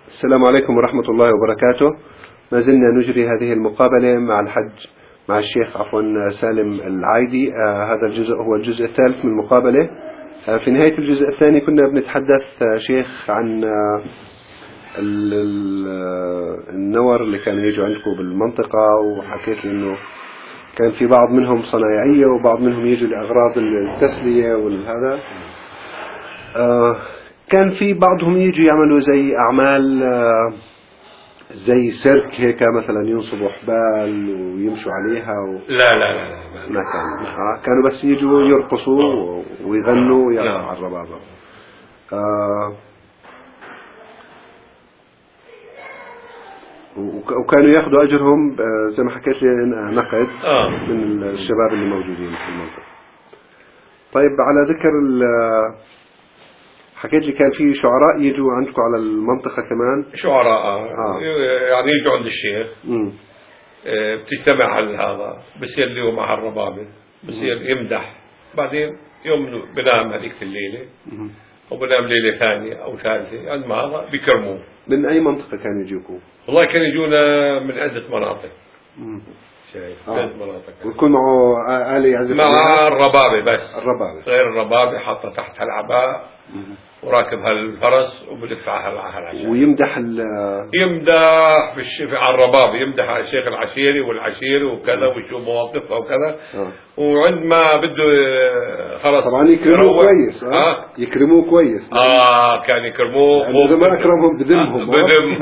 السلام عليكم ورحمة الله وبركاته. ما زلنا نجري هذه المقابلة مع الشيخ سالم العايدي. هذا الجزء هو الجزء الثالث من المقابلة. في نهاية الجزء الثاني كنا بنتحدث شيخ عن النور اللي كانوا يجوا عندكم بالمنطقة، وحكيت لي انه كان في بعض منهم صنايعية وبعض منهم يجوا لأغراض التسلية والهذا. كان في بعضهم يجوا يعملوا زي أعمال زي سيرك هيك، مثلا ينصبوا حبال ويمشوا عليها لا ما كانوا بس يجوا يرقصوا ويغنوا ويرقصوا على الربابة. وكانوا ياخذوا أجرهم زي ما حكيت لي نقد من الشباب اللي موجودين في المنطقة. طيب، على ذكر حكيت لي كان في شعراء يجوا عندكم على المنطقة كمان. شعراء يعني يجوا عند الشيخ. بتجتمع على هذا، بصير اليوم على الربابة، بصير يمدح، بعدين يوم بنام هذيك الليلة وبنام ليلة ثانية أو ثالثة، عند ما هذا بيكرموه. من أي منطقة كانوا يجوكم؟ والله كانوا يجونا من عدة مناطق. شايف عدة مناطق. ويكون معه آلة يعزف مع الربابة بس. الربابة غير الربابة حاطة تحت العباء وراكب هالفرس وبلف على هالعشاء ويمدح يمدح على الرباب، يمدح على الشيخ العشيري والعشيري وكذا وشو مواقفه وكذا. وعندما بده خلص طبعا يكرموه كويس. يكرموه كويس. كان يكرموه، إذا ما أكرمهم بذمهم.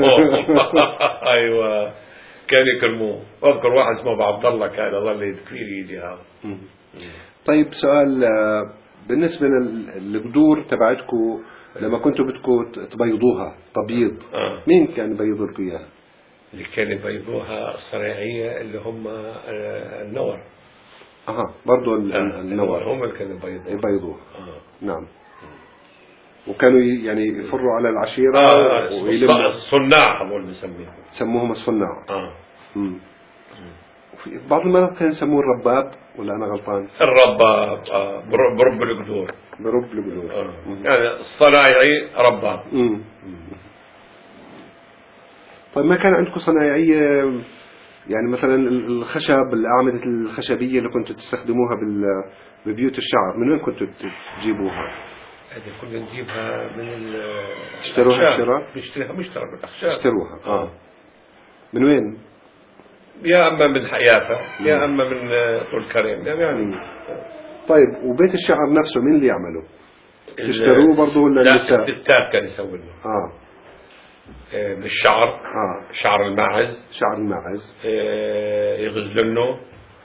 أيوة، كان يكرموه. أذكر واحد اسمه أبو عبد الله كان ظل كثير يجي هذا. طيب، سؤال بالنسبة للقدور تبعتكم لما كنتوا بدكم تبيضوها تبييض، مين كان يبيض لكم إياها؟ اللي كان يبيضوها الصناعية اللي هم النور. برضو النور هم اللي كانوا يبيضوها. نعم. وكانوا يعني يفروا على العشيرة الصناع، هم اللي بنسميهم، سموهم الصناع. في بعض المناطق كانوا يسموه الرباب، ولا أنا غلطان؟ الرباب برب القدور. برب القدور. يعني الصنايعي رباب. طيب، ما كان عندكم صنايعية يعني مثلا الخشب، الأعمدة الخشبية اللي كنتوا تستخدموها ببيوت الشعر، من وين كنتوا تجيبوها؟ هذه كنا نجيبها من تشتروها شراء؟ نشتريها مشترى بالأخشاب. اشتروها. من وين؟ يا أما من حيافة يا أما من طول كريم يعني. طيب، وبيت الشعر نفسه مين اللي يعمله؟ تشتروه برضه ولا النساء؟ الستات كان يسوي له. بالشعر. شعر الماعز. شعر الماعز. يغزلنه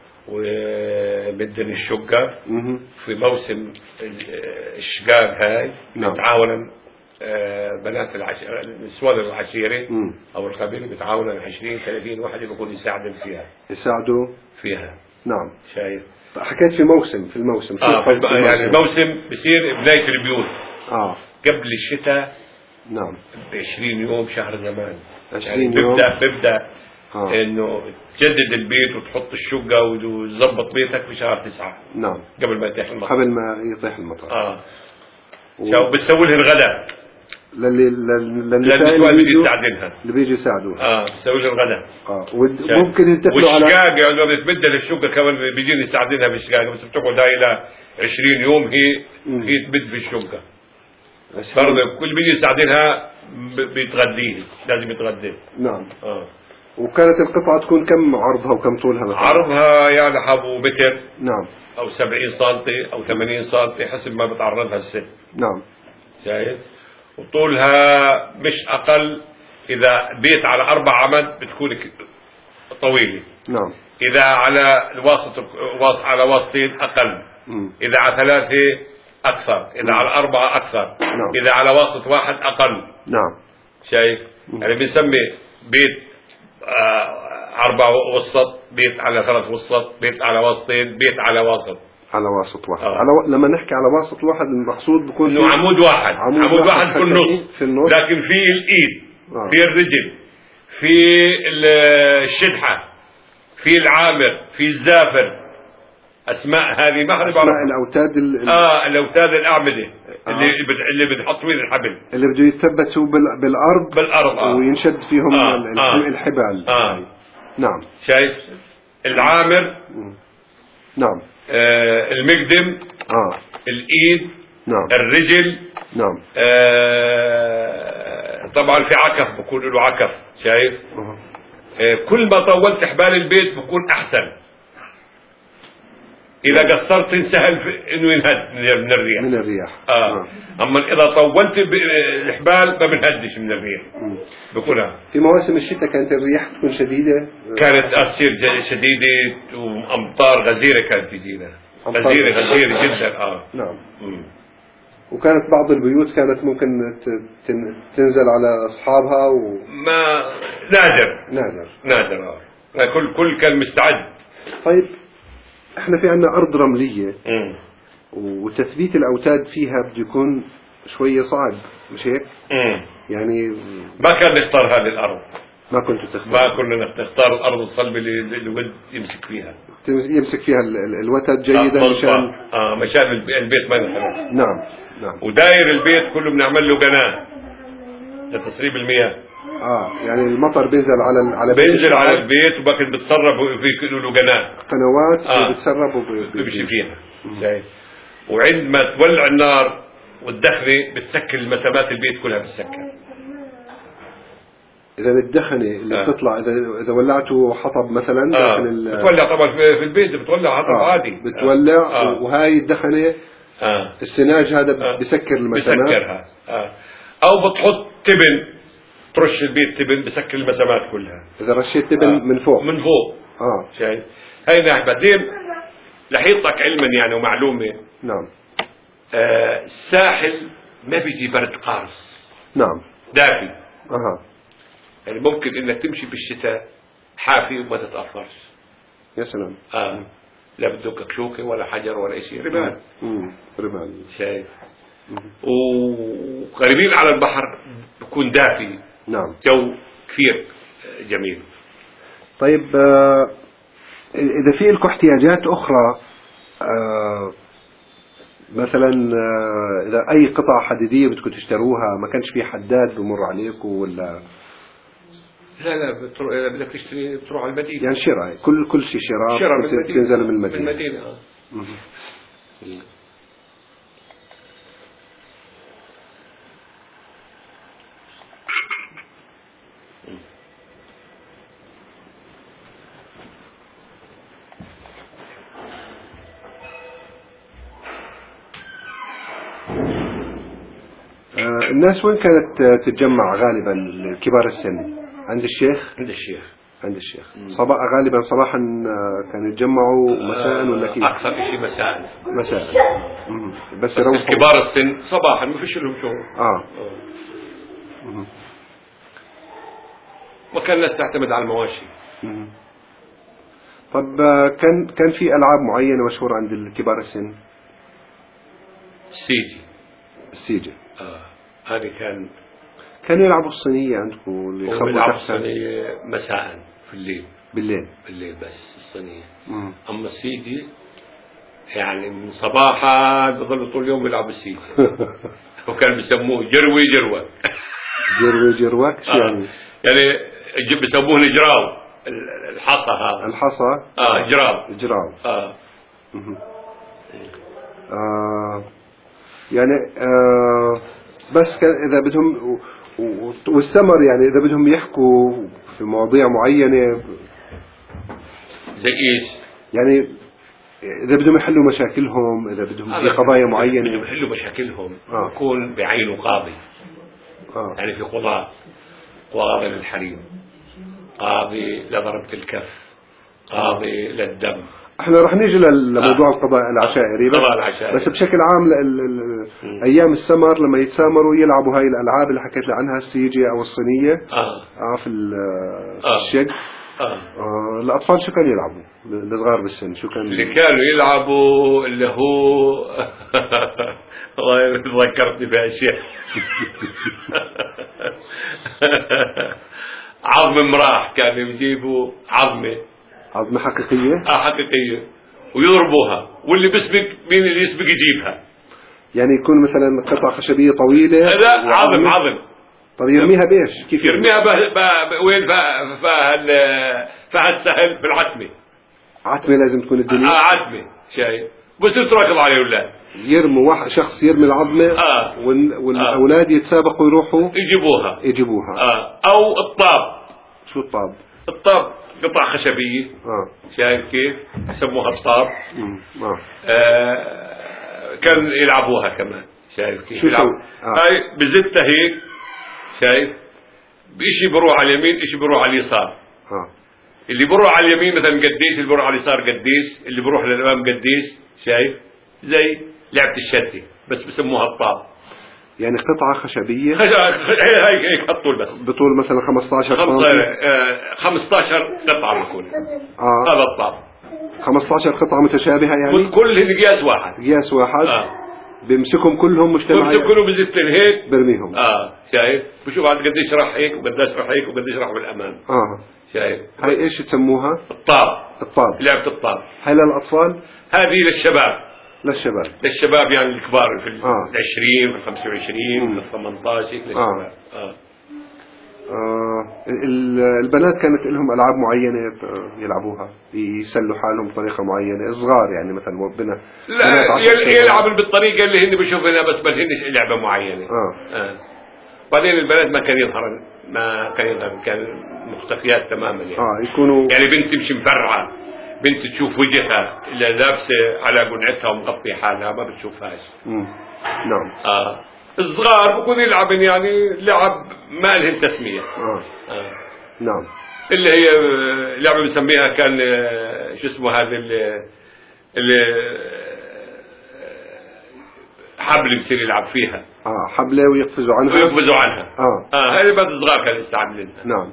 وبدن الشقة. في موسم الشقاق هاي بتعاون بنات نسوان العشيرة أو القبيلة بتعاون 20-30 واحد بيكون يساعدوا فيها. نعم. شايف؟ حكيت في الموسم. يعني الموسم بصير بداية البيوت. قبل الشتاء. نعم. ب20 يوم شهر زمان. 20 يعني يوم. ببدأ إنه تجدد البيت وتحط الشقة وتظبط بيتك في شهر 9. نعم. قبل ما يطيح المطر. قبل ما يطيح المطر. بتسوي لها الغداء للنساء اللي بيجوا يساعدوها. بتسوي لها الغداء. وممكن ينتقلوا على والشقاق يعني بتبدل الشقة كمان بيجين يساعدينها بالشقاق، بس بتقعد هاي إلى 20 يوم هي تبد في الشقة. برضه كل بيجي يساعدينها بيتغديه، لازم يتغدى. نعم. وكانت القطعة تكون كم عرضها وكم طولها مثلا؟ عرضها يعني حبو متر. نعم. أو 70 سنتي أو 80 سنتي حسب ما بتعرضها الست. نعم. شايف؟ وطولها مش أقل، إذا بيت على 4 عمد بتكون طويلة. نعم. إذا على على وسطين أقل. إذا على 3 أكثر. إذا على 4 أكثر. نعم. إذا على وسط واحد أقل. نعم. شايف؟ يعني بنسمي بيت 4 وسط، بيت على 3 وسط، بيت على وسطين، بيت على وسط. على وسط واحد. لما نحكي على وسط واحد المقصود بيكون إنه عمود واحد في النص. لكن في الإيد، في الرجل، في الشدحة، في العامر، في الزافر، أسماء هذه ما حد أسماء الأوتاد الأوتاد الأعمدة. اللي بنحط وين الحبل، اللي بده يتثبتوا بالارض وينشد فيهم الحبال. نعم. شايف العامر. نعم. المقدم. الايد. نعم. الرجل. نعم. طبعا في عكف، بكون له عكف. شايف. كل ما طولت حبال البيت بكون احسن. اذا قصرت سهل انه ينهد من الريح. اما اذا طولت الحبال ما بنهدش من الريح. بكونها في مواسم الشتاء كانت الرياح تكون شديدة، كانت تصير شديدة، وامطار غزيرة كانت تجينا، غزيرة جدا. نعم. وكانت بعض البيوت كانت ممكن تنزل على اصحابها ما نادر. كل كان مستعد. طيب احنا في عنا ارض رملية وتثبيت الاوتاد فيها بده يكون شوية صعب، مش هيك؟ يعني ما كان نختار هذه الارض، ما كنا نختار الارض الصلبة اللي الود يمسك فيها الوتد جيدا مشان البيت ما ينحرق. نعم. وداير البيت كله بنعمل له قناة لتسريب المياه. يعني المطر بينزل على البيت وباكل بتسرب وفي له قنوات وبتسرب وبيمشي فيها. وعندما تولع النار والدخنة بتسكر المسامات، البيت كلها بتسكر. إذا الدخنة اللي بتطلع إذا ولعته حطب مثلا بتولع طبعا في البيت، بتولع حطب عادي بتولع. وهاي الدخنة السناج هذا بسكر المسامات. بسكرها. أو بتحط تبن، ترش البيت تبن بسكر المسامات كلها. إذا رشيت تبن من فوق شايف. هاي ناحية. بعدين لحيطك علما يعني ومعلومة. نعم. الساحل ما بيجي برد قارص. نعم. دافي. يعني ممكن انك تمشي بالشتاء حافي وما تتأثرش. يا سلام. لا بدك شوكة ولا حجر ولا شيء، رمال. رمال. شايف. وقريبين على البحر بكون دافي. نعم. جو كثير جميل. طيب إذا في لكم احتياجات أخرى، مثلا إذا أي قطع حديدية بدكم تشتروها، ما كانش في حداد بمر عليكم ولا؟ لا بدك تشتري بتروح على المدينة. يعني شراء كل شيء شراء تنزل من المدينة. الناس وين كانت تتجمع غالبا كبار السن؟ عند الشيخ. غالبا صباحا كانوا يتجمعوا مساء ولا كيف؟ أكثر شيء مساء. بس يروحوا كبار السن صباحا ما فيش لهم شغل. ما كان الناس تعتمد على المواشي. طب كان في ألعاب معينة مشهورة عند كبار السن؟ السيجي. هذه كانوا يلعبوا الصينية عندكم؟ يلعبوا الصينية مساء بالليل بس الصينية. أما السيجي يعني من صباحا بظلوا طول اليوم يلعبوا السيجي. وكان بيسموه جروك شو يعني؟ يعني بيسموه الجراو، الحصى هذا. جراو. يعني بس كان إذا بدهم والسمر، يعني إذا بدهم يحكوا في مواضيع معينة زي إيش؟ يعني إذا بدهم يحلوا مشاكلهم، إذا بدهم في قضايا معينة بدهم يحلوا مشاكلهم، يكون بعينه قاضي. يعني في قاضي للحريم، قاضي لضربة الكف، قاضي للدم. احنا رح نيجي لموضوع القضاء العشائري، بس بشكل عام ايام السمر لما يتسامروا يلعبوا هاي الالعاب اللي حكيت لي عنها، السيجي او الصينيه في الشق. الاطفال شو كانوا يلعبوا؟ الصغار بالسن شو كانوا؟ اللي كانوا يلعبوا اللي هو والله ذكرتني باشياء. عظم مراح، كانوا يجيبوا عظمة حقيقية؟ حقيقية، ويضربوها، واللي بيسبق مين اللي يسبق يجيبها. يعني يكون مثلا قطعة خشبية طويلة. لا عظم. طب يرميها بإيش؟ كيف يرميها؟ وين؟ فهالسهل بالعتمة. عتمة لازم تكون الدنيا. عتمة شايف، بس يتركض عليه ولا يرموا شخص يرمي العظمة والأولاد يتسابقوا يروحوا يجيبوها. أو الطاب. شو الطاب؟ الطاب قطع خشبية. شايف كيف يسموها الطاب. كان يلعبوها كمان. شايف كيف يلعبوا؟ هاي بزتها هيك. شايف، بإشي بروح على اليمين، إشي بروح على اليسار. اللي بروح على اليمين مثلا قديش، اللي بروح على اليسار قديش، اللي بروح للأمام قديش. شايف، زي لعبة الشتة بس بسموها الطاب. يعني قطعة خشبية هيك الطول، بس بطول مثلا 15 15 قطعة بكون. هذا الطاب 15 قطعة متشابهة يعني كلهن قياس واحد. بيمسكهم كلهم مجتمعين، كلهم بزتن هيك برميهم. شايف، بشوف عاد قديش راح هيك وقديش راح هيك وقديش راح بالأمام. شايف، هاي ايش تسموها؟ الطاب. لعبة الطاب. هاي للأطفال؟ هذه للشباب يعني الكبار في 20 في 25 في 18 للشباب. البنات كانت لهم ألعاب معينة يلعبوها، يسلوا حالهم بطريقة معينة، صغار يعني مثلا ربنا لا يلعب بالطريقة اللي هن بيشوفونها، بس ما هنش لعبة معينة. بعدين البنات ما كان يظهر كان مختفيات تماما يعني. يكونوا يعني بنت تمشي مفرعة، بنت تشوف وجهها اللي لابسة على قنعتها ومغطية حالها ما بتشوفهاش. نعم. الصغار بكون يلعبن يعني لعب ما لهم تسمية. نعم. اللي هي لعبة بنسميها كان شو اسمه هذا اللي حبل بصير يلعب فيها. حبلة ويقفزوا عنها. هاي بس الصغار كانوا يستعملونها. نعم.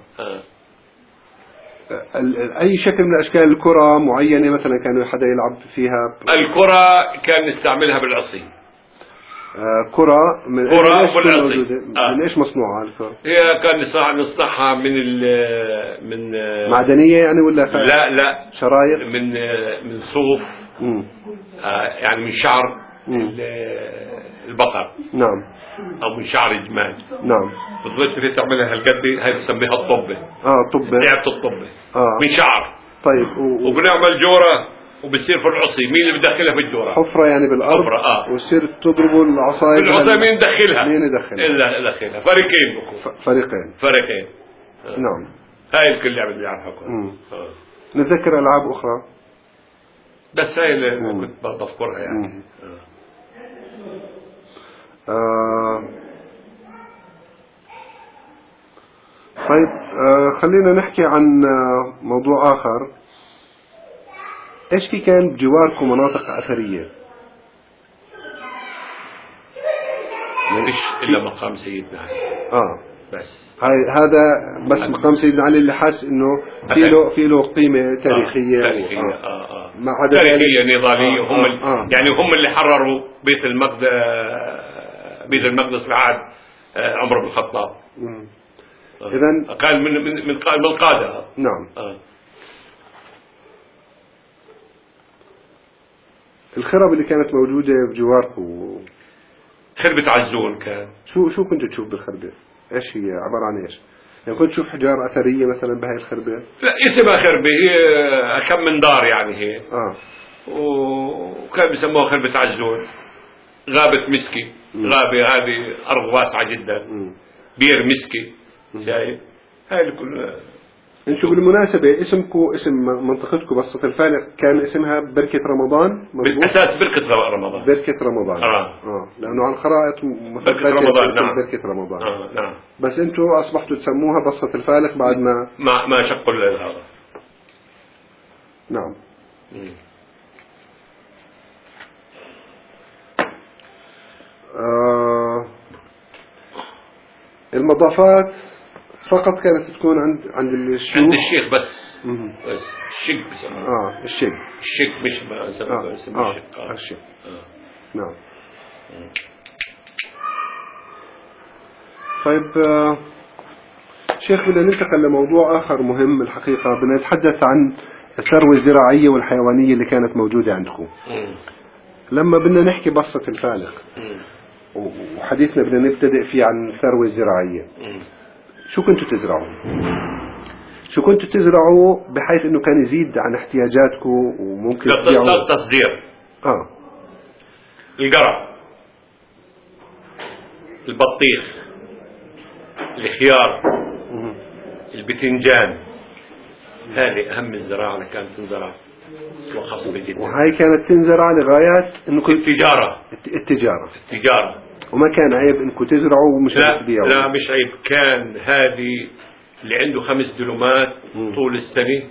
أي شكل من أشكال الكرة معينة مثلا كانوا حدا يلعب فيها؟ الكرة كان نستعملها بالعصي. كرة من ايش مصنوعة الكرة؟ هي كان نصنعها من معدنية يعني ولا لا شرايط من صوف. يعني من شعر البقر. نعم. او من شعر الجمال. نعم. بتقدر تعملها هالقد، هاي بسميها الطبة. طبة. لعبة الطبة. من شعر. طيب وبنعمل جورة وبتصير في العصي. مين اللي بدخلها في الجورة؟ حفرة يعني بالأرض. حفرة. وتصير تضربوا العصاية بالعصاية. مين يدخلها؟ إلا يدخلها فريقين بكون. فريقين. نعم. هاي الكل لعبة اللي يعرفها. نتذكر ألعاب أخرى بس هاي اللي كنت بذكرها يعني. طيب خلينا نحكي عن موضوع آخر. إيش في كان بجواركم مناطق أثرية؟ مش إلا مقام سيدنا علي. بس هذا بس مقام سيدنا علي اللي حاس إنه في له قيمة تاريخية. ما عدا تاريخية نضالية. هم يعني هم اللي حرروا بيت المقدس بعد عمر بن الخطاب. إذن كان من القادة. نعم. الخرب اللي كانت موجودة بجواركم، خربة عزون كان. شو كنت تشوف بالخربة؟ ايش هي عبارة عن ايش؟ يعني كنت تشوف حجار أثرية مثلا بهاي الخربة؟ لا اسمها خربة، هي كم من دار يعني هي. وكان بيسموها خربة عزون. غابة مسكي. غابة هذه أرض واسعة جدا. بير مسكي. شايف؟ هاي الكل. انتوا بالمناسبة اسم منطقتكم بسطة الفالق كان اسمها بركة رمضان؟ بالأساس بركة رمضان. بركة رمضان. لأنه على الخرائط بركة رمضان. نعم. بركة رمضان. نعم. بس انتوا أصبحتوا تسموها بسطة الفالق بعد ما شقوا هذا. نعم. المضافات فقط كانت تكون عند الشيخ. عند الشيخ بس. الشيخ بسموه. الشيخ مش ما سموه الشيخ. نعم. طيب شيخ، بدنا ننتقل لموضوع آخر مهم الحقيقة. بدنا نتحدث عن الثروة الزراعية والحيوانية اللي كانت موجودة عندكم. لما بدنا نحكي بسط الفالق وحديثنا بدنا نبتدئ فيه عن الثروة الزراعية، شو كنتوا تزرعوا؟ شو كنتوا تزرعوا بحيث انه كان يزيد عن احتياجاتكم وممكن تبيعوا؟ للتصدير. القرع، البطيخ، الخيار، البتنجان، هذه أهم الزراعة اللي كانت تنزرع وخصبة جدا. وهي كانت تنزرع لغايات انه التجارة. وما كان عيب انكم تزرعوا ومش تبيعوا؟ لا مش عيب، كان هذه اللي عنده 5 دلومات طول السنة،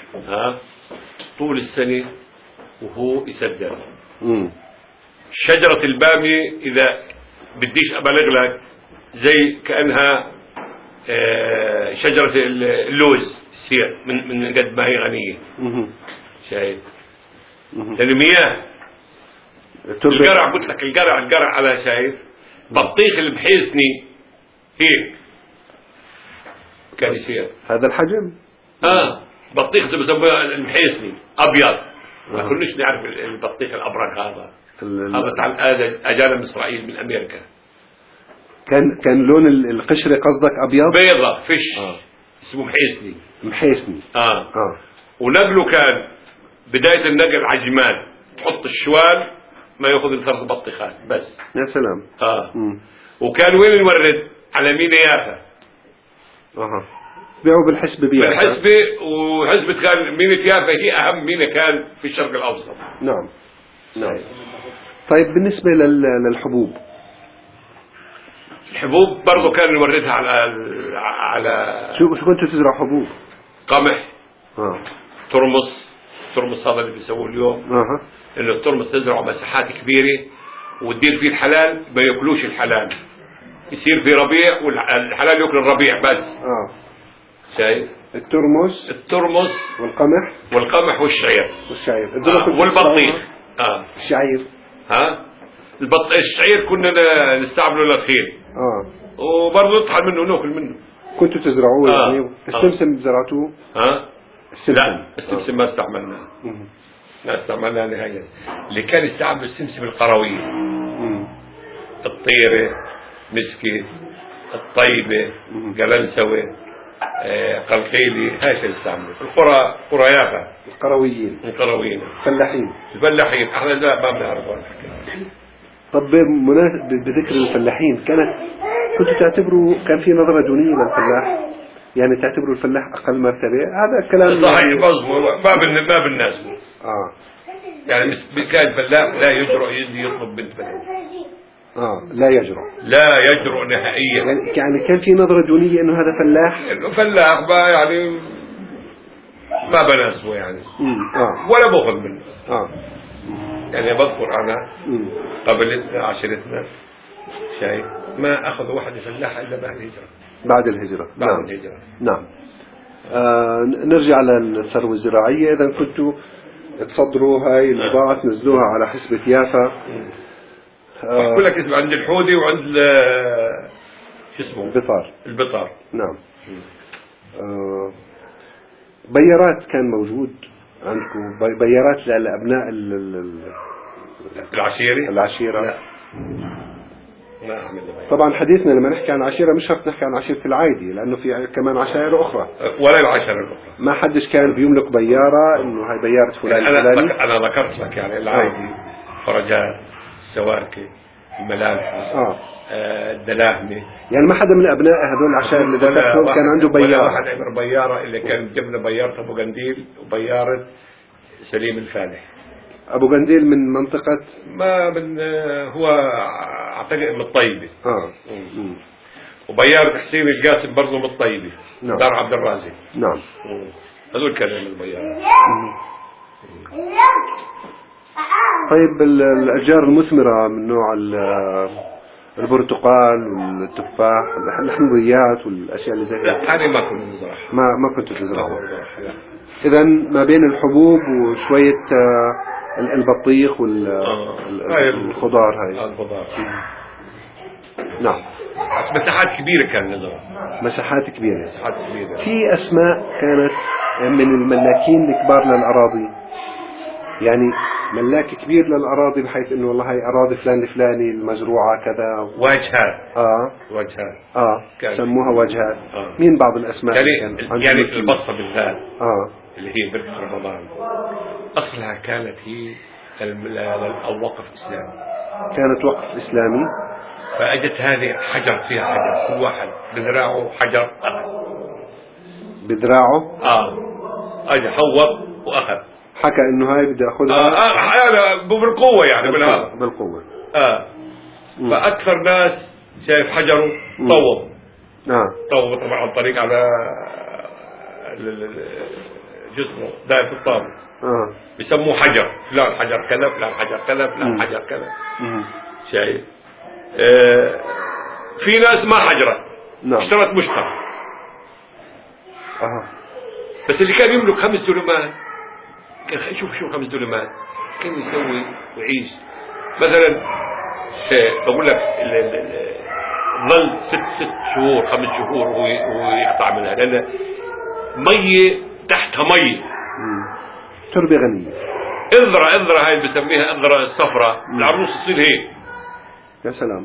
طول السنة وهو يسدر. شجرة البامية إذا بديش أبلغ لك زي كأنها شجرة اللوز سير من قد ما هي غنية. شايف المياه، القرع، قلت لك القرع على شايف بطيخ اللي بحيسني هيك كان يصير هذا الحجم. بطيخ زي بسموه المحيسني أبيض. ما كناش نعرف البطيخ الأبرق هذا بتاع أجانا من إسرائيل من أمريكا. كان لون القشرة قصدك أبيض بيضة فش. اسمه محيسني. ونقله كان بداية النقل عجمان، تحط الشوال ما يأخذ الثلاث بطيخات بس. يا سلام. وكان وين نورد؟ على مينا يافا. بيعوا بالحسبة بالحسبة، وحسبة كان مينا يافا هي أهم مينا كان في الشرق الأوسط. نعم. طيب بالنسبة للحبوب، الحبوب برضو كان نوردها على شو كنتوا تزرعوا حبوب؟ قمح، ترمس هذا اللي بيسووه اليوم. انه الترمس تزرعه مساحات كبيرة وتدير فيه الحلال، ما ياكلوش الحلال، يصير في ربيع والحلال ياكل الربيع بس. شايف الترمس والقمح والشعير والبطيخ. الشعير الشعير كنا نستعمله للخيل. وبرضه نطحن منه وناكل منه. كنتوا تزرعوه يعني؟ السمسم زرعتوه؟ لا السمسم ما استعملناه. لا استعملناه نهائيا. اللي كان يستعمل السمسم القروية، الطيرة، مسكة، الطيبة، قلنسوة، قلقيلي، هاي اللي يستعملوا القرى يافا. القرويين الفلاحين احنا لا ما بنعرف ولا حكي. طب بذكر الفلاحين، كنتوا تعتبروا كان في نظرة دونية للفلاح؟ يعني تعتبروا الفلاح أقل مرتبة؟ هذا الكلام صحيح مظبوط، ما بالناس. يعني كان فلاح لا يجرؤ يطلب بنت بلد. لا يجرؤ نهائيا. يعني كان في نظرة دونية إنه هذا فلاح يعني ما بناسبه يعني. ولا باخذ منه. يعني بذكر أنا قبلتنا عشيرتنا شايف ما أخذ واحد فلاح إلا بعد الهجرة. نعم. نرجع للثروة الزراعية. إذا كنتوا تصدروا هاي البضاعة تنزلوها على حسبة يافا. أقول لك اسم عند الحودي وعند شو اسمه البطار. نعم. بيارات كان موجود عندكم؟ بيارات لأبناء العشيرة؟ لا ما أعمل. طبعا حديثنا لما نحكي عن عشيرة مش شرط نحكي عن عشيرة العايدي، لأنه في كمان عشائر أخرى ولا العشائر الأخرى. ما حدش كان بيملك بيارة إنه هاي بيارة فلان الفلاني. أنا ذكرت لك يعني العايدي، فرجات، السواركي، الملالحة، الدلاهمة. يعني ما حدا من أبناء هذول العشائر اللي ذكرتهم كان عنده بيارة؟ ولا واحد عمر بيارة. اللي كان جبنا بيارة أبو قنديل وبيارة سليم الفالح. أبو قنديل من منطقة ما من هو أعتقد من الطيبة. وبيارة حسين القاسم برضه من الطيبة. نعم. دار عبد الرازق. نعم. هذول كانوا من البيارة. طيب الأشجار المثمرة من نوع البرتقال والتفاح الحمضيات والأشياء اللي زي لا هذه ما كنت نزرعها. ما كنت تزرعها. إذا ما بين الحبوب وشوية البطيخ والخضار هاي. الخضار. نعم. مساحات كبيرة كان نزرع. مساحات كبيرة. في أسماء كانت من الملاكين الكبار للأراضي، يعني ملاك كبير للأراضي بحيث إنه والله هاي أراضي فلان الفلاني المزروعة كذا. واجهات. وجهات. سموها واجهات. مين بعض الأسماء يعني البصرة بالذات اللي هي بركة رمضان أصلها كانت هي الوقف الإسلامي. كانت وقف إسلامي. فأجت هذه حجر فيها حجر، كل واحد بذراعه حجر أخذ. بذراعه؟ أجى حوض وأخذ. حكى إنه هاي بدي أخذها. بالقوة يعني بالهذا. بالقوة. فأكثر ناس شايف حجره طوب. طوب طبعا عن طريق على جسمه دائرة الطابة. بيسموه حجر، فلان حجر كذا، فلان حجر كذا، فلان حجر كذا. شايف؟ في ناس ما حجرت. اشترت مشترك. بس اللي كان يملك 5 دولمات كان شوف 5 دولمات كان يسوي ويعيش. مثلا بقول لك ظل 6 شهور 5 شهور وهو يقطع منها، لأن مية تحتها مية. تربة غنية. انذرة هاي بسميها انذرة الصفراء، العروس تصير هيك. يا سلام.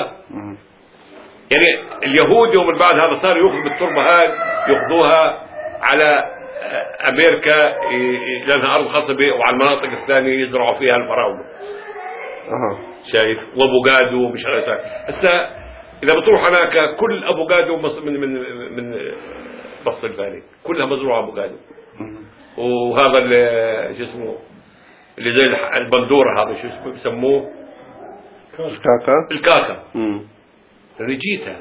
يعني اليهود يوم بعد هذا صار يأخذ بالتربة هاي يأخذوها على أمريكا لأنها أرض خصبة، وعلى المناطق الثانية يزرعوا فيها الفراولة. شايف؟ وأبوغادو ومش عارف. هسه إذا بتروح هناك كل أبوغادو من بص الفالي كلها مزروعة أبوغادو. وهذا اللي شو اسمه اللي زي البندورة هذا شو اسمه بسموه الكاكا. رجيتها.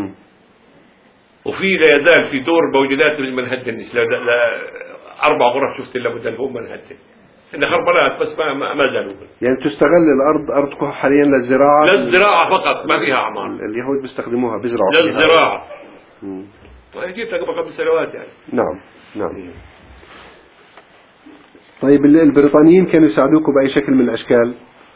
وفي لا يزال في دور موجودات منهدن 4 غرف شفت اللي بدهم منهدن إن خربانات بس ما زالوا. يعني تستغل الأرض أرضكم حاليا للزراعة فقط، ما فيها أعمار. اليهود بيستخدموها بيزرعوا للزراعة. جيتها قبل 5 سنوات يعني. نعم. طيب البريطانيين كانوا يساعدوكم بأي شكل من الأشكال؟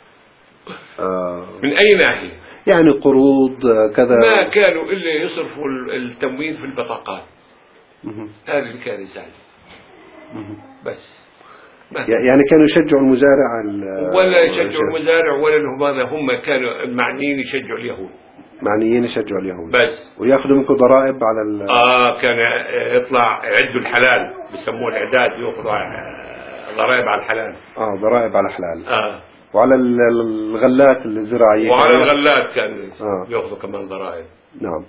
من أي ناحية؟ يعني قروض كذا؟ ما كانوا إلا يصرفوا التموين في البطاقات. هذا اللي كان يساعد بس. يعني كانوا يشجعوا المزارع ولا يشجعوا المزارع ولا هم كانوا معنيين يشجعوا اليهود. بس. ويأخذوا منكم ضرائب على كان يطلع يعدوا الحلال بيسموه الإعداد، يأخذوا ضرائب على الحلال. ضرائب على الحلال. وعلى الغلات الزراعية. وعلى الغلات كان يأخذوا كمان ضرائب. نعم.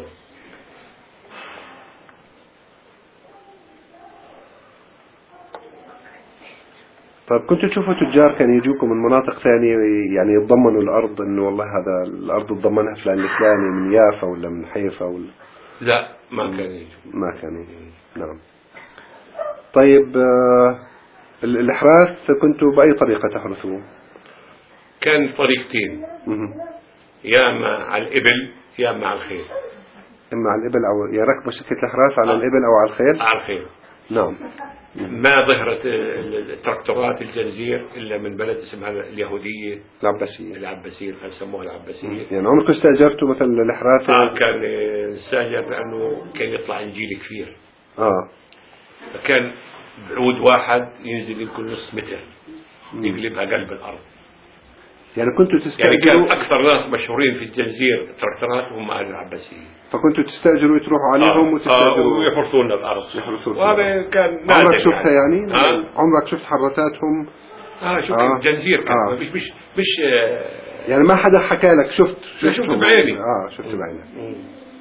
طيب كنتوا تشوفوا تجار كانوا يجوكم من مناطق ثانية يعني يتضمنوا الأرض إنه والله هذا الأرض تضمنها فلان الفلاني من يافا ولا من حيفا ولا؟ لا ما كانوا يجوا. ما كانوا يجوا. نعم. طيب الإحراث كنتوا بأي طريقة تحرثوه؟ كان طريقتين. يا اما على الإبل يا اما على الخيل. إما على الإبل أو يركبوا سكة الإحراث على الإبل أو على الخيل؟ على الخيل. نعم. ما ظهرت التراكتورات الجنزير إلا من بلد اسمها اليهودية العباسية يسموها العباسية. يعني عمركم استأجرتوا مثلا الإحراث؟ كان نستأجر لأنه كان يطلع إنجيل كثير. فكان بعود واحد ينزل يمكن نص متر يقلبها قلب الأرض. يعني كنتوا تستأجروا؟ يعني كان أكثر ناس مشهورين في الجنزير التراكتورات هم أهل العباسية. فكنتوا تستأجروا تروحوا عليهم وتستأجروا ويحرثون الأرض. وهذا كان نادر. عمرك شفتها يعني؟ عمرك شفت حرثاتهم؟ شفت الجنزير كان مش يعني ما حدا حكى لك شفت بعيني. شفت بعينك.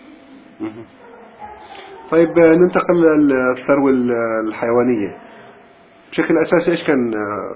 طيب ننتقل للثروة الحيوانية. بشكل أساسي إيش كان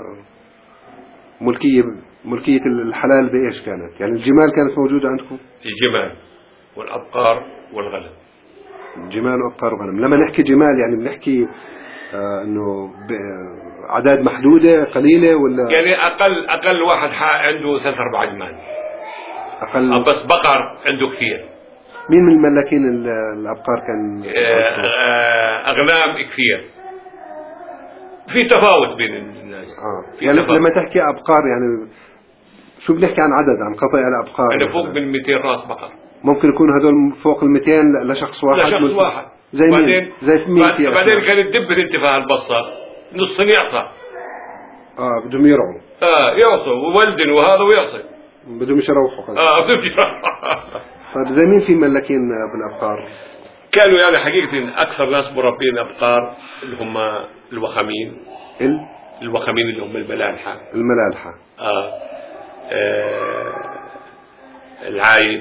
ملكية الحلال بإيش كانت؟ يعني الجمال كانت موجودة عندكم؟ الجمال والأبقار والغنم. جمال وأبقار وغنم. لما نحكي جمال يعني بنحكي إنه أعداد محدودة قليلة ولا؟ يعني أقل واحد عنده 3-4 جمال. أقل. بس بقر عنده كثير. مين من الملاكين الأبقار كان؟ أغنام كثير. في تفاوت بين الناس. يعني لما تحكي أبقار يعني شو بنحكي عن عدد عن قطيع الأبقار؟ أنا فوق من 200 رأس بقر. ممكن يكون هذول فوق 200 لشخص واحد. لشخص واحد. زي مين؟ زي مين؟ بعدين كانت تدب انتفاع البصر نص يعطى. بدهم يرعوا. يعصوا وولدن وهذا ويعصي. بدهم يروحوا. بدهم يروحوا. طيب زي مين في ملاكين بالأبقار؟ كانوا يعني حقيقة أكثر ناس مربين أبقار اللي هم الوخامين. الوخامين اللي هم الملالحة. العايب.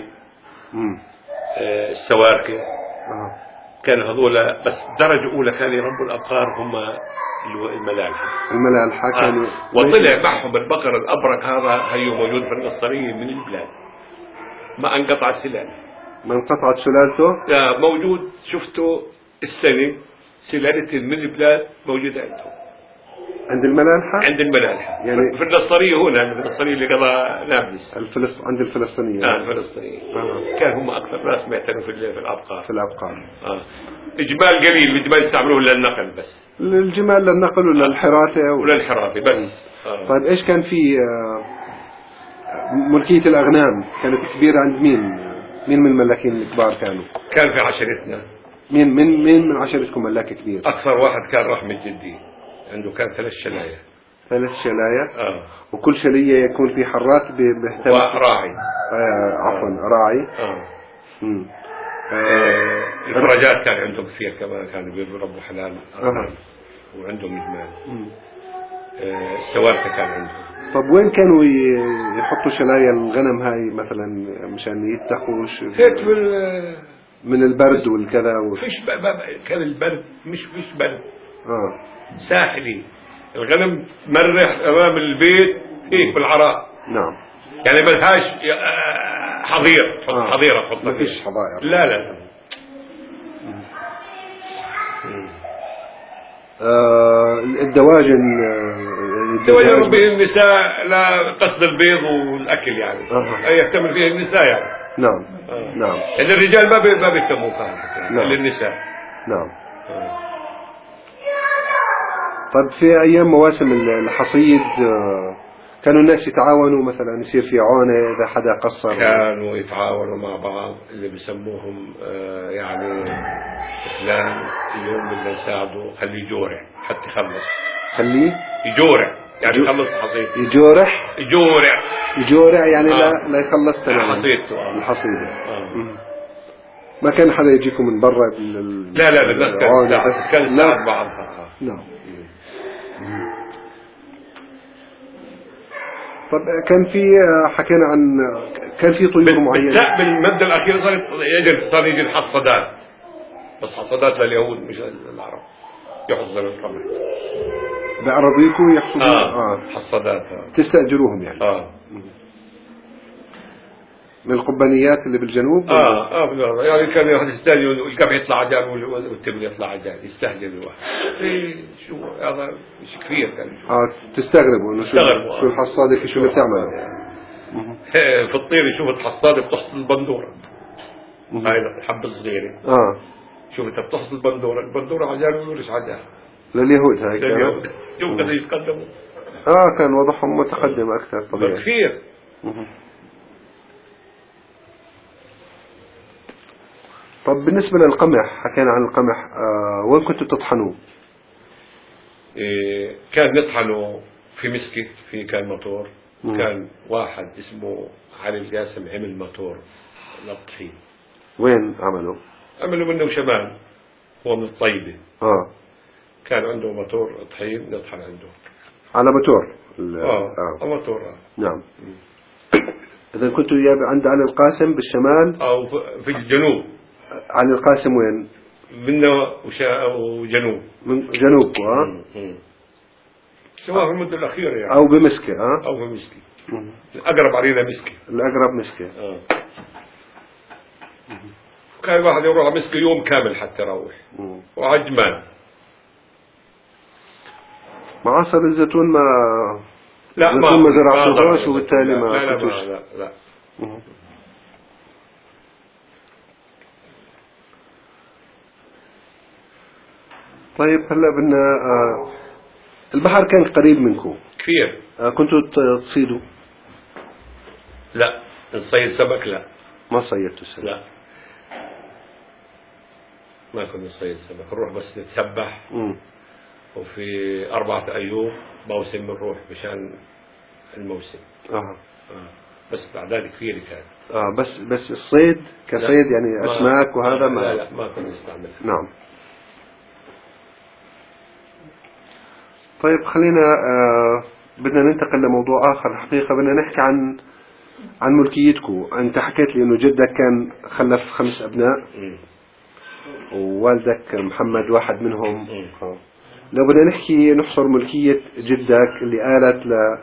السواركة. كانوا هذول بس درجة أولى كانوا يربوا الأبقار هم الملالحة كانوا وطلع معهم البقر الأبرق هذا هي موجود في النصرية من البلاد، ما انقطع سلالة. ما انقطعت سلالته؟ لا موجود، شفته السنة سلالة من البلاد موجودة عندهم. عند الملالحة؟ عند الملالحة يعني في النصرية هنا، في النصرية اللي قضى نابلس عند الفلسطينيين. الفلسطينيين. كان هم أكثر ناس بيعتنوا في الأبقار. إجمال قليل، الجمال يستعملوه للنقل بس. الجمال للنقل وللحراثة وللحراثة بس. طيب إيش كان في ملكية الأغنام كانت كبيرة عند مين؟ مين من الملاكين الكبار كانوا؟ كان في عشيرتنا. مين من عشيرتكم ملاك كبير؟ أكثر واحد كان رحمة جدي، عنده كان 3 شلايا. 3 شلايا؟ وكل شلية يكون في حراث بيهتم. وراعي. راعي. الفرجات كان عندهم كثير كمان، كانوا بيربوا حلال. وعندهم جمال. السواركة كان عندهم. طب وين كانوا يحطوا شلايا الغنم هاي مثلا مشان يتقوا هيك من البرد والكذا فيش كان البرد مش برد. ساحلي، الغنم مرح امام البيت هيك بالعراء. نعم. يعني ملهاش حظير، حظيرة تحط. ما فيش حظائر. لا. الدواجن به النساء لا قصد البيض والأكل يعني. يهتم فيه النساء يعني. نعم. يعني الرجال ما بيهتموا فيها. إلا النساء. نعم. طيب في أيام مواسم الحصيد كانوا الناس يتعاونوا مثلا، يصير في عونة إذا حدا قصر؟ كانوا يتعاونوا مع بعض، اللي بيسموهم يعني فلان اليوم بدنا نساعده، خليه يجورع حتى يخلص. خليه يجورع يعني يخلص الحصيد. يجورع يعني لا يخلص تماما حصيدته. الحصيدة. ما كان حدا يجيكم من برا لا الناس كانت تساعد بعضها. نعم. طب كان في حكينا عن كان في طيور معينة. لا بالمادة الأخيرة صار يجي الحصادات، بس حصادات لليهود مش للعرب، يحصدوا القمح. بأراضيكم يحصدون؟ حصادات. تستأجروهم يعني؟ من القبانيات اللي بالجنوب؟ يعني كان واحد يستهجن والقمح يطلع عجان والتبن يطلع عجان، يستهجن الواحد. شو هذا مش كثير كان. تستغربوا انه شو الحصادة شو اللي بتعمل؟ في الطير يشوف الحصادة بتحصد البندورة. هاي الحبة الصغيرة. شوف انت بتحصد البندورة عجان ويورش عجان. لليهود هاي كانوا. شوف كذا يتقدموا. كان وضعهم متقدم اكثر طبيعي. كثير. طب بالنسبة للقمح، حكينا عن القمح، وين كنتوا تطحنوه؟ كان نطحنه في مسكة، في كان موتور. كان واحد اسمه علي القاسم عمل موتور للطحين. وين عملوا؟ عملوا منه شمال، هو من الطيبة. كان عنده موتور طحين نطحن عنده. على موتور؟ موتور. نعم. إذا كنتوا عند علي القاسم بالشمال أو في الجنوب. علي القاسم وين؟ منه وجنوب. من جنوب. سواء في المدة الأخيرة يعني. أو بمسكة. أو بمسكة. الأقرب علينا مسكة. الأقرب مسكة. كان واحد يروح على مسكة يوم كامل حتى يروح. وعجمان. معصر الزيتون ما زرعتوهاش وبالتالي ما كنتوش. لا. طيب هلا بدنا البحر كان قريب منكم كثير. كنتوا تصيدوا؟ لا نصيد سمك. لا ما صيدتوا سمك. لا ما كنا نصيد سمك، نروح بس نتسبح وفي 4 أيوب موسم بنروح مشان الموسم. بس أعداد كثيرة كانت. بس الصيد كصيد يعني أسماك وهذا ما لا ما كنا نستعملها. نعم. طيب خلينا بدنا ننتقل لموضوع آخر. الحقيقة بدنا نحكي عن ملكيتكم. أنت حكيت لي إنه جدك كان خلف 5 أبناء ووالدك محمد واحد منهم. لو بدنا نحكي نحصر ملكية جدك اللي آلت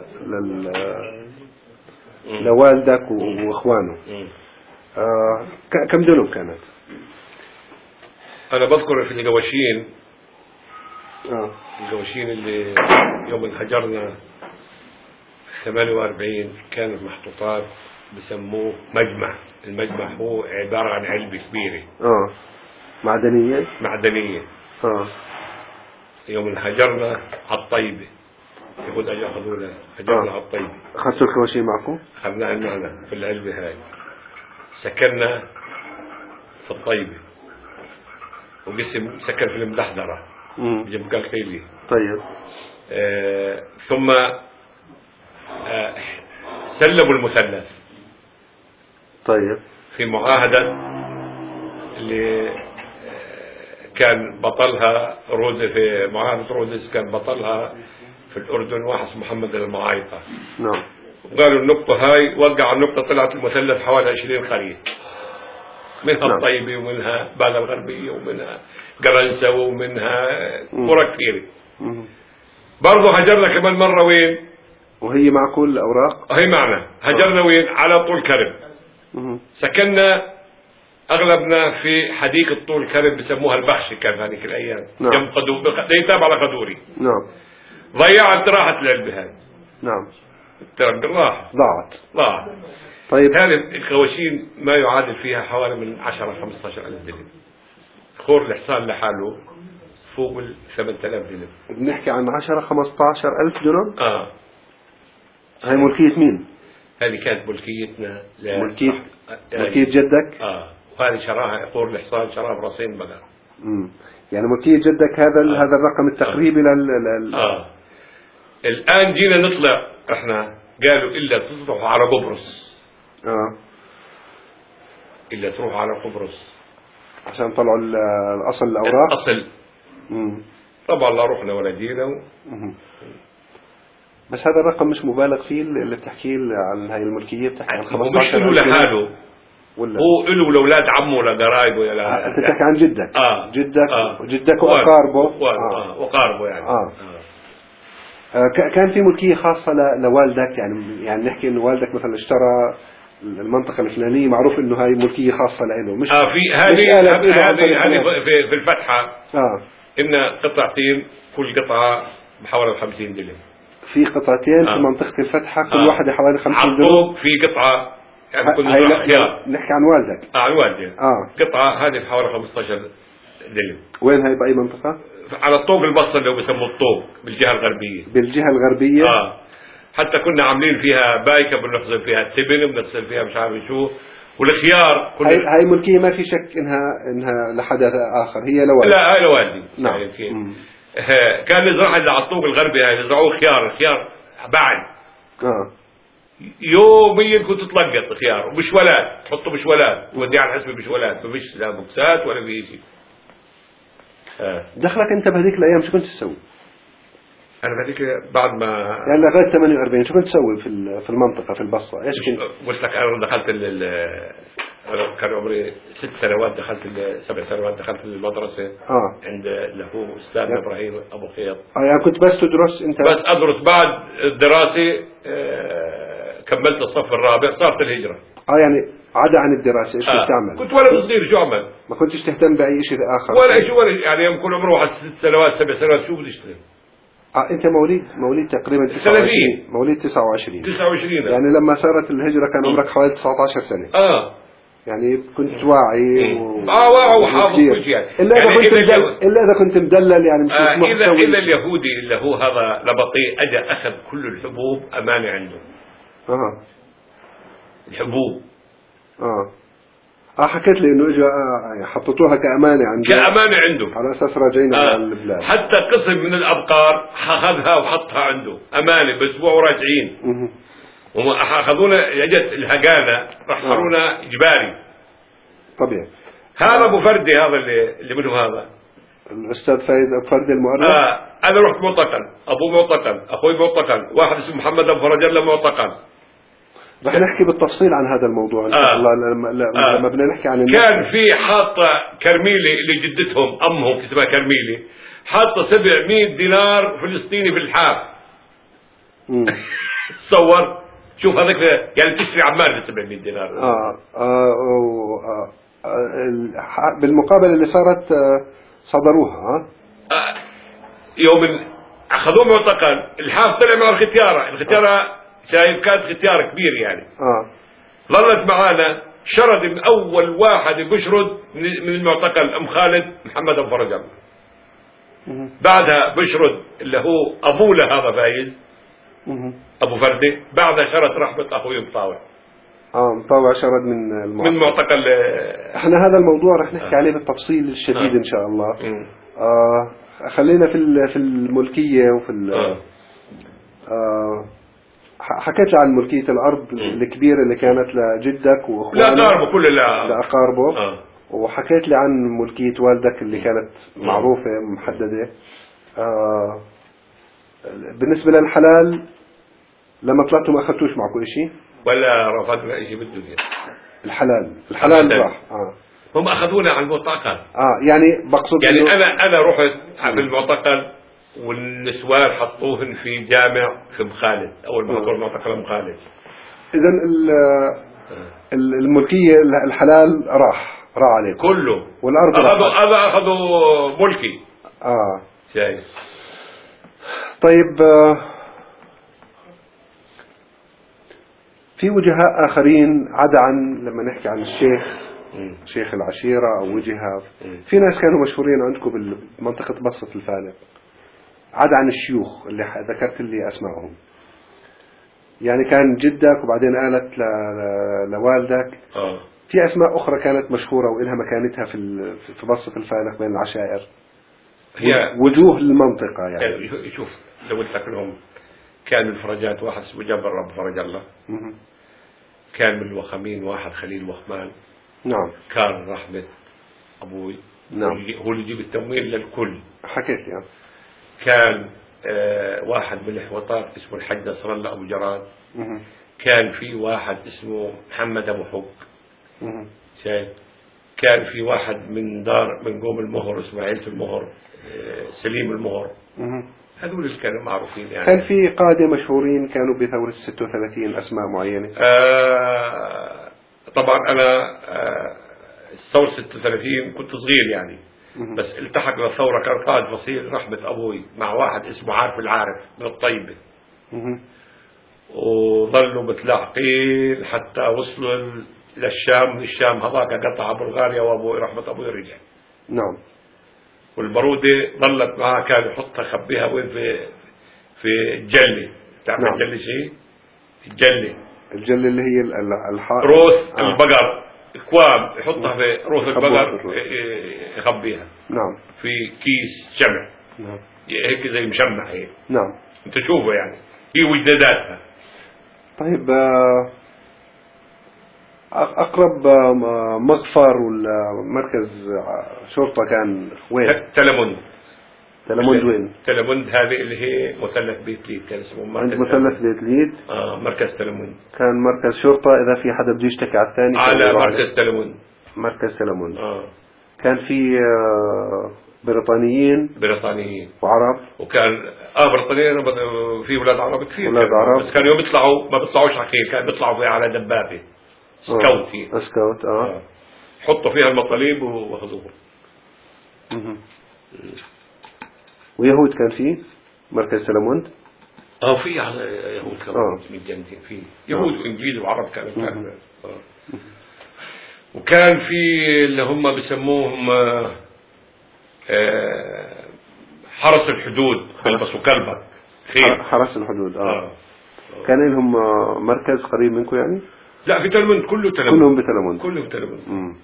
لوالدك وإخوانه، كم دنم كانت؟ أنا بذكر في القواشين القواشين اللي يوم انهجرنا 48 كانت محطوطات بسموه مجمع. المجمع هو عبارة عن علبة كبيرة معدنية. يوم انهجرنا على الطيبة يقول أجي أخذونا هجرنا على الطيبة. أخذتوا الكواشين معكم؟ أخذناها معنا في العلبة هاي. سكننا في الطيبة وقسم سكن في المدحدرة بجنب الخيلي. طيب. ثم سلموا المثلث. طيب. في معاهدة اللي كان بطلها في معاهدة رودس كان بطلها في الأردن واحد اسمه محمد المعايطة. نعم. وقالوا النقطة هاي وقع النقطة طلعت المثلث حوالي 20 قرية منها الطيبة ومنها بالا الغربية ومنها قرنسة ومنها قرى كثيرة. برضو هجرنا كمان مرة وين وهي مع كل الأوراق هي معنا. هجرنا وين على طول كرب. سكننا أغلبنا في حديقة طول كرب بسموها البخشة كان هذيك الأيام. نعم. جنب يتابع على قدوري. نعم. ضيعت راحت العلبة هذه. نعم. ضاعت. طيب. هذه الكواشين ما يعادل فيها حوالي من 10-15 ألف دلم. خور الحصان لحاله فوق 8000 دلم. بنحكي عن 10-15 ألف دلم. هاي ملكية مين؟ هذه كانت ملكيتنا. ملكية جدك. وهذه شراها خور الحصان شراها براسين بقر. يعني ملكية جدك هذا الرقم التقريبي الآن جينا نطلع احنا قالوا إلا تطلعوا على قبرص. إلا تروحوا على قبرص عشان طلعوا الأصل الأوراق. الأصل. طبعا لا رحنا ولا جينا بس هذا الرقم مش مبالغ فيه اللي بتحكيه عن هاي الملكية. بتحكي عن 15 مش له لحاله هو له لأولاد عمه ولا قرايبه. أنت تحكي عن جدك. جدك وأقاربه. وأقاربه يعني. كان في ملكية خاصة لوالدك يعني نحكي إنه والدك مثلا اشترى المنطقة الفلانية معروف إنه هاي ملكية خاصة له. مش في هذه في الفتحة. إن قطعتين كل قطعة بحوالي 50 دلم. في قطعتين في منطقة الفتحة كل واحدة حوالي 50 دلم. في قطعة يعني كنا نحكي عن والدك. عن والدي. قطعة هذه بحوالي 15 دلم. وين هاي بأي منطقة؟ على الطوق البصري اللي هو بيسموه الطوق بالجهة الغربية. حتى كنا عاملين فيها بايكة بنخزن فيها التبن وبنغسل فيها مش عارف شو والخيار. هاي ملكية ما في شك إنها لحدا آخر. هي لوالدي. لا هاي لوالدي. نعم. كان يزرعها اللي على الطوق الغربي هاي يزرعوه خيار بعد. يوميا كنت تتلقط خيار وبشولات تحطه بشولات توديه على حسب بشولات ما فيش لا بوكسات ولا في شيء. دخلك انت بهذيك الايام شو كنت تسوي؟ انا بهذيك بعد ما يعني لغايه 48 شو كنت تسوي في المنطقه في البصره؟ ايش كنت؟ قلت لك انا دخلت كان عمري 6 سنوات دخلت 7 سنوات دخلت المدرسه عند اللي هو استاذ ابراهيم ابو خيط. يعني كنت بس تدرس انت؟ بس ادرس بعد الدراسه كملت الصف الرابع صارت الهجره. يعني عدا عن الدراسة إيش كنت تعمل؟ كنت ولد صغير شو أعمل؟ ما كنتش تهتم بأي شيء آخر؟ ولا شيء يعني يوم كل عمره 6 سنوات 7 سنوات شو بدي أشتغل؟ أنت مواليد تقريبا 29 مواليد 29 يعني لما صارت الهجرة كان عمرك حوالي 19 سنة. يعني كنت واعي واعي وحافظ كل شيء إلا إذا كنت مدلل يعني مش إذا اليهودي اللي هو هذا لبطيء أجى أخذ كل الحبوب أمانة عنده. الحبوب حكيت لي انه اجى حطيتوها كأمانة عنده، كأمانة عنده على اساس راجعين على البلاد. حتى قسم من الابقار اخذها وحطها عنده امانة باسبوع وراجعين. وما اخذونا، اجت الهجانة رحلونا اجباري. طبيعي. هذا ابو فردي، هذا اللي منه هذا الاستاذ فايز ابو فردي المؤرخ. انا رحت معتقل، ابوه معتقل، اخوي معتقل، واحد اسمه محمد ابو فرج الله معتقل. رح نحكي بالتفصيل عن هذا الموضوع ان شاء الله لما بدنا نحكي عن كان في حاطة كرميلي اللي جدتهم امهم اسمها كرميلي، حاطة 700 دينار فلسطيني في الحاف. تصور، شوف هذاك يعني تشتري عمال ب 700 دينار. بالمقابلة اللي صارت صدروها. يوم اخذوه معتقل، الحاف طلع مع الختيارة شايف كانت ختيار كبير يعني. ظلت معانا شرد من اول واحد بشرد من المعتقل ام خالد محمد ابو فرج الله. بعدها بشرد اللي هو ابوه لهذا فايز ابو فردي، بعدها شرد رحمة اخوي مطاوع. مطاوع شرد من معتقل. احنا هذا الموضوع رح نحكي عليه بالتفصيل الشديد ان شاء الله. خلينا في الملكية وفي حكيت لي عن ملكية الأرض الكبيرة اللي كانت لجدك وأخوانه لأقاربه، كل لأقاربه. وحكيت لي عن ملكية والدك اللي كانت معروفة محددة. بالنسبة للحلال لما طلعتوا ما أخذتوش معكم إشي ولا رفضنا إشي بالدنيا. الحلال راح. هم أخذونا على المعتقل. يعني بقصد يعني أنا رحت في المعتقل والنسوان حطوهن في جامع في مخالد، أول ما حطوا المعتقل مخالد. إذن الملكية الحلال راح عليكم كله، والأرض أخذوا ملكي. شايف. طيب، في وجهاء آخرين عدا عن لما نحكي عن شيخ العشيرة أو وجهة، في ناس كانوا مشهورين عندكم بمنطقة بسط الفالق عدا عن الشيوخ اللي ذكرت لي أسمائهم. يعني كان جدك وبعدين قالت لوالدك. في أسماء أخرى كانت مشهورة وإلها مكانتها في بسط الفالق بين العشائر، هي وجوه المنطقة. يعني شوف، لو قلت لك لهم كان من الفرجات واحد اسمه جابر أبو فرج الله. كان من الوخمين واحد خليل وخمان. نعم. كان رحمة أبوي. نعم. هو اللي يجيب التمويل للكل. حكيت لي. كان واحد من الحوطات اسمه الحج نصر الله أبو جراد. كان في واحد اسمه محمد أبو حق. شايف. كان في واحد من قوم المهر اسمه عيلة المهر، سليم المهر. هذول اللي كانوا معروفين يعني. كان في قادة مشهورين كانوا بثورة 36 أسماء معينة. طبعا أنا ثورة 36 كنت صغير يعني. بس التحق بالثورة كان قائد فصيل رحمة أبوي مع واحد اسمه عارف العارف من الطيبة. وظلوا متلاحقين حتى وصلوا للشام. من الشام هذاك قطع بلغاريا وأبوي رحمة أبوي رجع. نعم. والبرودة ظلت معها، كان يحطها يخبيها وين في الجلة. تعرف نعم. الجلة شيء؟ الجلة اللي هي روث البقر، الكوام يحطها في روث البقر يخبيها. نعم. في كيس شمع. نعم. هيك زي مشمع هيك. نعم. انت تشوفه يعني، هي وجداداتها. طيب، أقرب مغفر ولا مركز شرطة كان وين؟ تلمند وين؟ تلمند هذه اللي هي مثلث بيت ليد، كان اسمه مركز مثلث بيت ليد. مركز تلمند كان مركز شرطة إذا في حدا بده يشتكي على الثاني على مركز تلمند. مركز تلمند. كان في بريطانيين وعرب، وكان بريطانيين في ولاد عرب كثير. بس كانوا يوم يطلعوا ما بيطلعوش على خيل، كانوا بيطلعوا على دبابة سكوت. حطوا فيها المطالب واخذوها. ويهود كان فيه مركز تلمند. في يهود كمان متجندين فيه، يهود وانجليز وعرب كانوا. وكان في اللي هم بسموهم حرس الحدود، بلبسوا كلبك خيل. حرس الحدود. كان لهم مركز قريب منكم يعني؟ لا في تلمند كله تلمند. كلهم بتلمند. كلهم تلمند.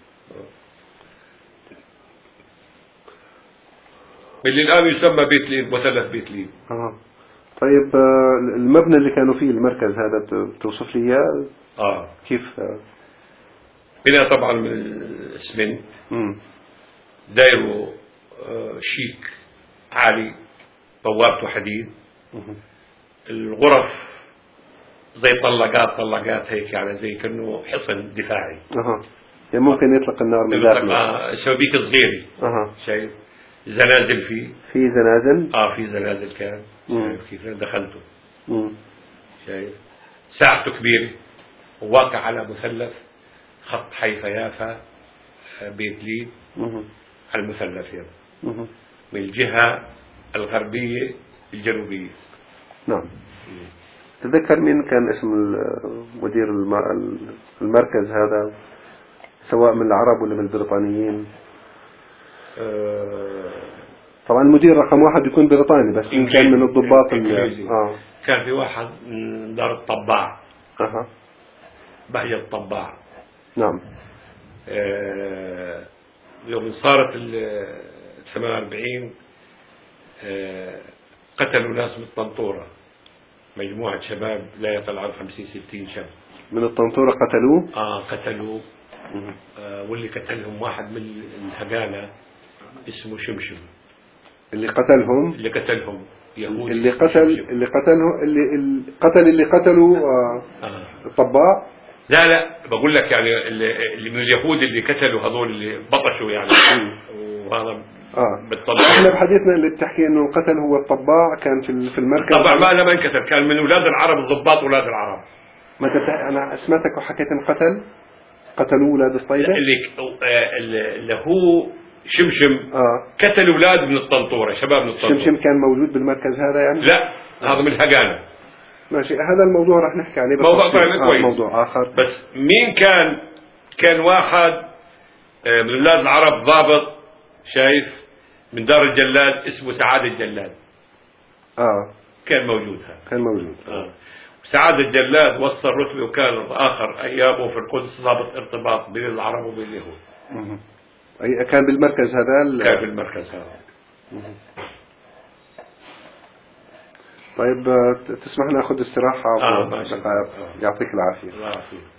اللي الآن يسمى بيت ليد، مثلث بيت ليد. طيب المبنى اللي كانوا فيه المركز هذا بتوصف لي اياه؟ كيف؟ بناء طبعا من الاسمنت، دايره شيك عالي، بوابته حديد، الغرف زي طلقات هيك، يعني زي كأنه حصن دفاعي. يعني ممكن يطلق النار من داخله. شبابيك صغيرة. شايف زنازل في زنازل. في زنازل كان. شايف كيف دخلته. شايف ساعته كبيرة، وواقع على مثلث خط حيفا يافا بيت ليد على المثلث يعني. من الجهة الغربية الجنوبية. نعم. تذكر مين كان اسم مدير المركز هذا، سواء من العرب ولا من البريطانيين؟ طبعا المدير رقم 1 يكون بريطاني، بس إن كان من الضباط كان في واحد من دار الطباع. بهي الطباع. نعم. يوم صارت 48 قتلوا ناس من الطنطورة، مجموعة شباب لا يقل عن 50-60 شاب من الطنطورة قتلوه. قتلوه. واللي قتلهم واحد من الهجانة اسمه شمشم. اللي قتلهم يهودي. اللي قتلوا الطباع. لا بقول لك يعني اللي من اليهود اللي قتلوا هذول اللي بطشوا يعني. وهذا احنا بحديثنا اللي بتحكي انه القتل هو الطباع، كان في المركز. الطباع ما انقتل، كان من اولاد العرب، الضباط اولاد العرب. ما انا سمعتك وحكيت ان قتلوا اولاد الطيبة. اللي هو شمشم قتل اولاد من الطنطورة، شباب من الطنطورة. شمشم كان موجود بالمركز هذا يعني؟ لا هذا من الهجانة. ماشي، هذا الموضوع رح نحكي عليه موضوع كويس. موضوع آخر. بس مين كان واحد من اولاد العرب ضابط، شايف، من دار الجلاد اسمه سعادة الجلاد. كان موجود سعادة الجلاد وصل رتبه، وكان آخر أيامه في القدس ضابط ارتباط بين العرب وبين اليهود. كان بالمركز هذا. كان بالمركز هذا. طيب تسمح ناخذ استراحة ماشي. يعطيك العافية.